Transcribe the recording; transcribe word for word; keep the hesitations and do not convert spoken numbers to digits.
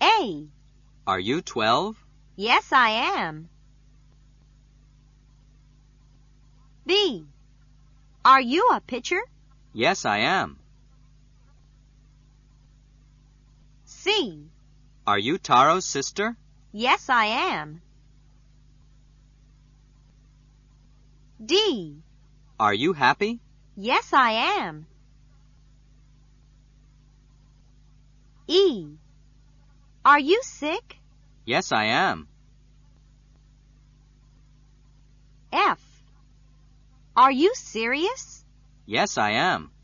A. Are you twelve? Yes, I am. B. Are you a pitcher? Yes, I am. C. Are you Taro's sister? Yes, I am. D. Are you happy? Yes, I am. E. Are you sick? Yes, I am. F. Are you serious? Yes, I am.